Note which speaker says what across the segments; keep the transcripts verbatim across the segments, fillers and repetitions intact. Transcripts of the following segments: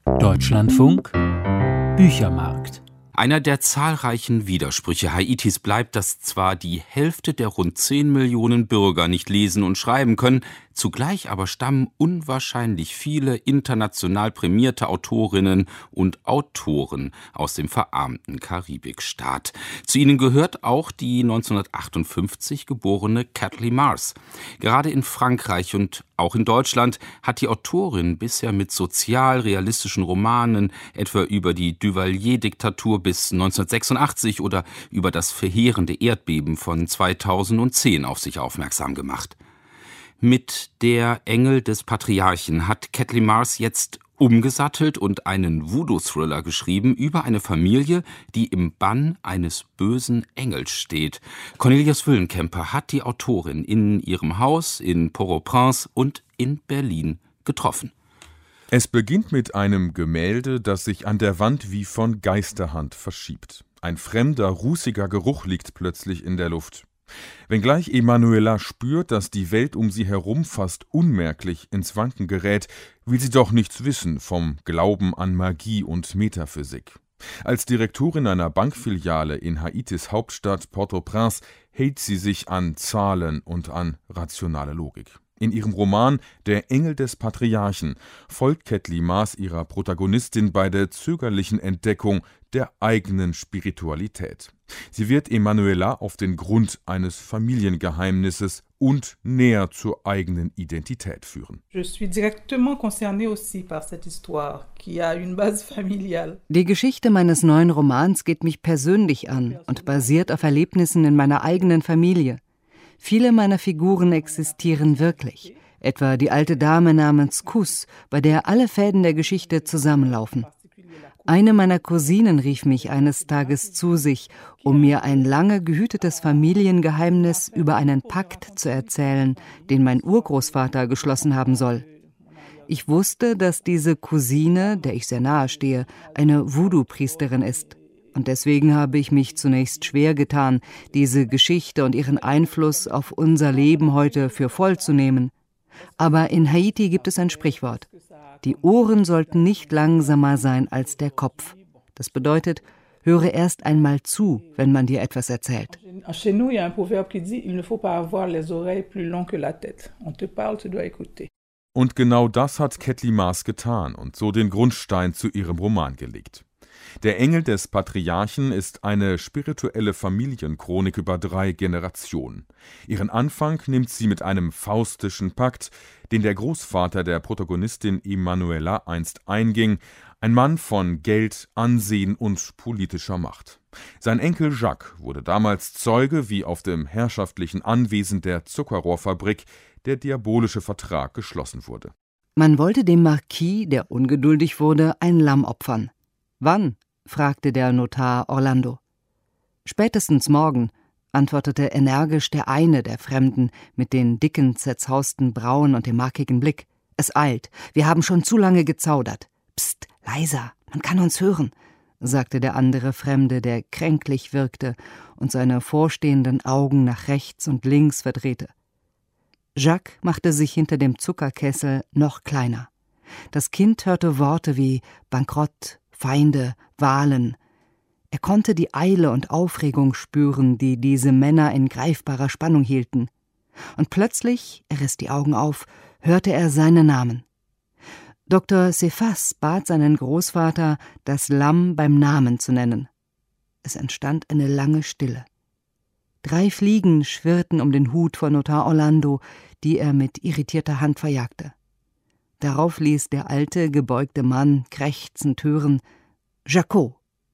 Speaker 1: Deutschlandfunk Büchermarkt.
Speaker 2: Einer der zahlreichen Widersprüche Haitis bleibt, dass zwar die Hälfte der rund zehn Millionen Bürger nicht lesen und schreiben können, zugleich aber stammen unwahrscheinlich viele international prämierte Autorinnen und Autoren aus dem verarmten Karibikstaat. Zu ihnen gehört auch die neunzehnhundertachtundfünfzig geborene Kathleen Mars. Gerade in Frankreich und auch in Deutschland hat die Autorin bisher mit sozialrealistischen Romanen, etwa über die Duvalier-Diktatur bis neunzehnhundertsechsundachtzig oder über das verheerende Erdbeben von zweitausendzehn auf sich aufmerksam gemacht. Mit Der Engel des Patriarchen hat Kathleen Mars jetzt umgesattelt und einen Voodoo-Thriller geschrieben über eine Familie, die im Bann eines bösen Engels steht. Cornelius Wüllenkemper hat die Autorin in ihrem Haus in Port-au-Prince und in Berlin getroffen.
Speaker 3: Es beginnt mit einem Gemälde, das sich an der Wand wie von Geisterhand verschiebt. Ein fremder, rußiger Geruch liegt plötzlich in der Luft. Wenngleich Emanuela spürt, dass die Welt um sie herum fast unmerklich ins Wanken gerät, will sie doch nichts wissen vom Glauben an Magie und Metaphysik. Als Direktorin einer Bankfiliale in Haitis Hauptstadt Port-au-Prince hält sie sich an Zahlen und an rationale Logik. In ihrem Roman Der Engel des Patriarchen folgt Kathleen Mars ihrer Protagonistin bei der zögerlichen Entdeckung der eigenen Spiritualität. Sie wird Emanuela auf den Grund eines Familiengeheimnisses und näher zur eigenen Identität führen.
Speaker 4: Die Geschichte meines neuen Romans geht mich persönlich an und basiert auf Erlebnissen in meiner eigenen Familie. Viele meiner Figuren existieren wirklich, etwa die alte Dame namens Kus, bei der alle Fäden der Geschichte zusammenlaufen. Eine meiner Cousinen rief mich eines Tages zu sich, um mir ein lange gehütetes Familiengeheimnis über einen Pakt zu erzählen, den mein Urgroßvater geschlossen haben soll. Ich wusste, dass diese Cousine, der ich sehr nahe stehe, eine Voodoo-Priesterin ist. Und deswegen habe ich mich zunächst schwer getan, diese Geschichte und ihren Einfluss auf unser Leben heute für voll zu nehmen. Aber in Haiti gibt es ein Sprichwort: Die Ohren sollten nicht langsamer sein als der Kopf. Das bedeutet, höre erst einmal zu, wenn man dir etwas erzählt.
Speaker 3: Und genau das hat Kathleen Mars getan und so den Grundstein zu ihrem Roman gelegt. Der Engel des Patriarchen ist eine spirituelle Familienchronik über drei Generationen. Ihren Anfang nimmt sie mit einem faustischen Pakt, den der Großvater der Protagonistin Emanuela einst einging, ein Mann von Geld, Ansehen und politischer Macht. Sein Enkel Jacques wurde damals Zeuge, wie auf dem herrschaftlichen Anwesen der Zuckerrohrfabrik der diabolische Vertrag geschlossen wurde.
Speaker 4: Man wollte dem Marquis, der ungeduldig wurde, ein Lamm opfern. »Wann?« fragte der Notar Orlando. »Spätestens morgen«, antwortete energisch der eine der Fremden mit den dicken, zerzausten Brauen und dem markigen Blick. »Es eilt, wir haben schon zu lange gezaudert.« »Psst, leiser, man kann uns hören«, sagte der andere Fremde, der kränklich wirkte und seine vorstehenden Augen nach rechts und links verdrehte. Jacques machte sich hinter dem Zuckerkessel noch kleiner. Das Kind hörte Worte wie Bankrott, Feinde, Wahlen. Er konnte die Eile und Aufregung spüren, die diese Männer in greifbarer Spannung hielten. Und plötzlich, er riss die Augen auf, hörte er seinen Namen. Doktor Cephas bat seinen Großvater, das Lamm beim Namen zu nennen. Es entstand eine lange Stille. Drei Fliegen schwirrten um den Hut von Notar Orlando, die er mit irritierter Hand verjagte. Darauf ließ der alte, gebeugte Mann krächzend hören: »Jacquot!«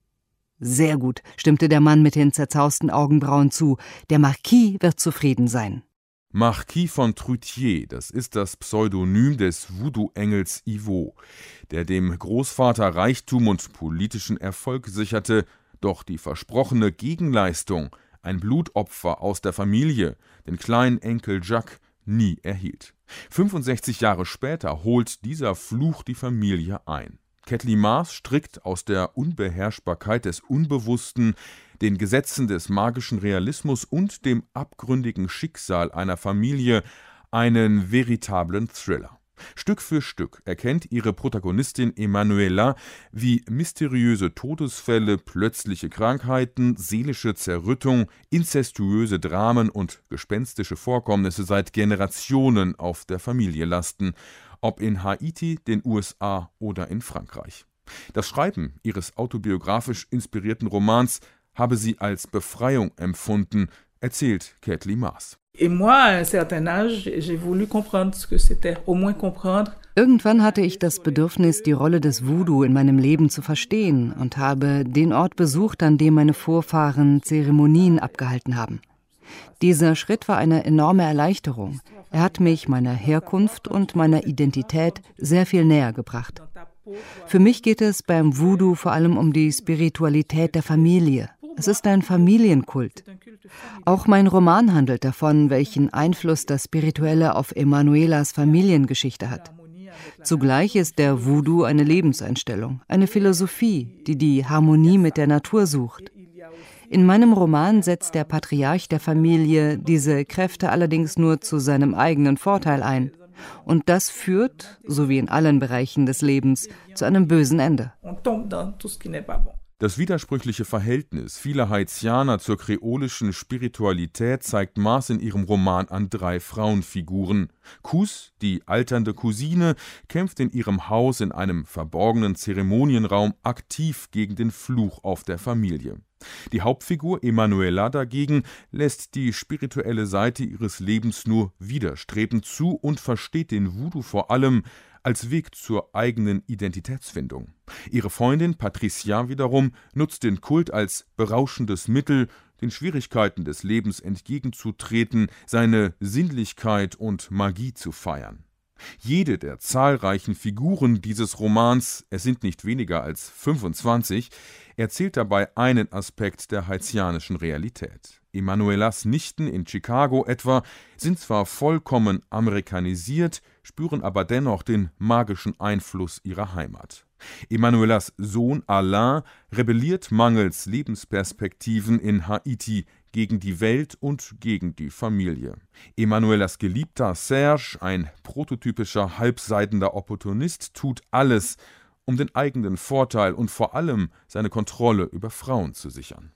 Speaker 4: »Sehr gut«, stimmte der Mann mit den zerzausten Augenbrauen zu. »Der Marquis wird zufrieden sein.«
Speaker 3: Marquis von Trutier, das ist das Pseudonym des Voodoo-Engels Ivo, der dem Großvater Reichtum und politischen Erfolg sicherte, doch die versprochene Gegenleistung, ein Blutopfer aus der Familie, den kleinen Enkel Jacques, nie erhielt. fünfundsechzig Jahre später holt dieser Fluch die Familie ein. Kathleen Mars strickt aus der Unbeherrschbarkeit des Unbewussten, den Gesetzen des magischen Realismus und dem abgründigen Schicksal einer Familie einen veritablen Thriller. Stück für Stück erkennt ihre Protagonistin Emanuela, wie mysteriöse Todesfälle, plötzliche Krankheiten, seelische Zerrüttung, inzestuöse Dramen und gespenstische Vorkommnisse seit Generationen auf der Familie lasten, ob in Haiti, den U S A oder in Frankreich. Das Schreiben ihres autobiografisch inspirierten Romans habe sie als Befreiung empfunden, erzählt Kathleen Maas.
Speaker 4: Irgendwann hatte ich das Bedürfnis, die Rolle des Voodoo in meinem Leben zu verstehen und habe den Ort besucht, an dem meine Vorfahren Zeremonien abgehalten haben. Dieser Schritt war eine enorme Erleichterung. Er hat mich meiner Herkunft und meiner Identität sehr viel näher gebracht. Für mich geht es beim Voodoo vor allem um die Spiritualität der Familie. Es ist ein Familienkult. Auch mein Roman handelt davon, welchen Einfluss das Spirituelle auf Emanuelas Familiengeschichte hat. Zugleich ist der Voodoo eine Lebenseinstellung, eine Philosophie, die die Harmonie mit der Natur sucht. In meinem Roman setzt der Patriarch der Familie diese Kräfte allerdings nur zu seinem eigenen Vorteil ein. Und das führt, so wie in allen Bereichen des Lebens, zu einem bösen Ende.
Speaker 3: Das widersprüchliche Verhältnis vieler Haitianer zur kreolischen Spiritualität zeigt Maas in ihrem Roman an drei Frauenfiguren. Kus, die alternde Cousine, kämpft in ihrem Haus in einem verborgenen Zeremonienraum aktiv gegen den Fluch auf der Familie. Die Hauptfigur Emanuela dagegen lässt die spirituelle Seite ihres Lebens nur widerstrebend zu und versteht den Voodoo vor allem als Weg zur eigenen Identitätsfindung. Ihre Freundin Patricia wiederum nutzt den Kult als berauschendes Mittel, den Schwierigkeiten des Lebens entgegenzutreten, seine Sinnlichkeit und Magie zu feiern. Jede der zahlreichen Figuren dieses Romans, es sind nicht weniger als fünfundzwanzig, erzählt dabei einen Aspekt der haitianischen Realität. Emanuelas Nichten in Chicago etwa sind zwar vollkommen amerikanisiert, spüren aber dennoch den magischen Einfluss ihrer Heimat. Emanuelas Sohn Alain rebelliert mangels Lebensperspektiven in Haiti gegen die Welt und gegen die Familie. Emanuelas Geliebter Serge, ein prototypischer halbseidender Opportunist, tut alles, um den eigenen Vorteil und vor allem seine Kontrolle über Frauen zu sichern.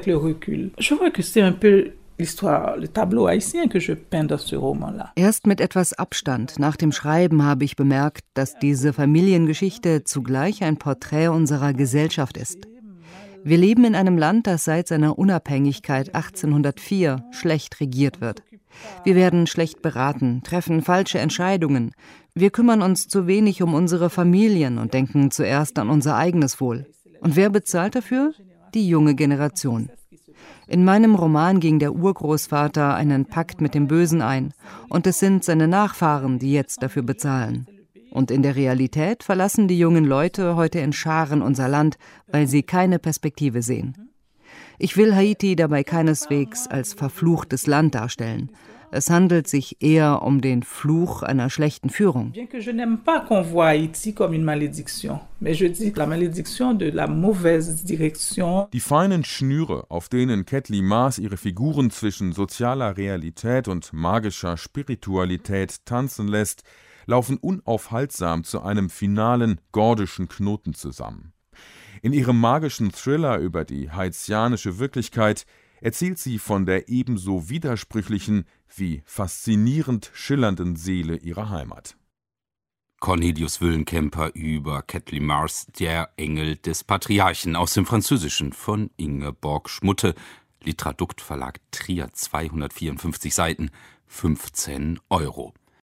Speaker 4: Erst mit etwas Abstand nach dem Schreiben habe ich bemerkt, dass diese Familiengeschichte zugleich ein Porträt unserer Gesellschaft ist. Wir leben in einem Land, das seit seiner Unabhängigkeit achtzehnhundertvier schlecht regiert wird. Wir werden schlecht beraten, treffen falsche Entscheidungen. Wir kümmern uns zu wenig um unsere Familien und denken zuerst an unser eigenes Wohl. Und wer bezahlt dafür? Die junge Generation. In meinem Roman ging der Urgroßvater einen Pakt mit dem Bösen ein, und es sind seine Nachfahren, die jetzt dafür bezahlen. Und in der Realität verlassen die jungen Leute heute in Scharen unser Land, weil sie keine Perspektive sehen. Ich will Haiti dabei keineswegs als verfluchtes Land darstellen. Es handelt sich eher um den Fluch einer schlechten Führung. Die
Speaker 3: feinen Schnüre, auf denen Kathleen Maas ihre Figuren zwischen sozialer Realität und magischer Spiritualität tanzen lässt, laufen unaufhaltsam zu einem finalen gordischen Knoten zusammen. In ihrem magischen Thriller über die haitianische Wirklichkeit erzählt sie von der ebenso widersprüchlichen wie faszinierend schillernden Seele ihrer Heimat.
Speaker 2: Cornelius Wüllenkemper über Kathleen Maas, Der Engel des Patriarchen, aus dem Französischen von Ingeborg Schmutte, Literadukt Verlag Trier, zweihundertvierundfünfzig Seiten, fünfzehn Euro.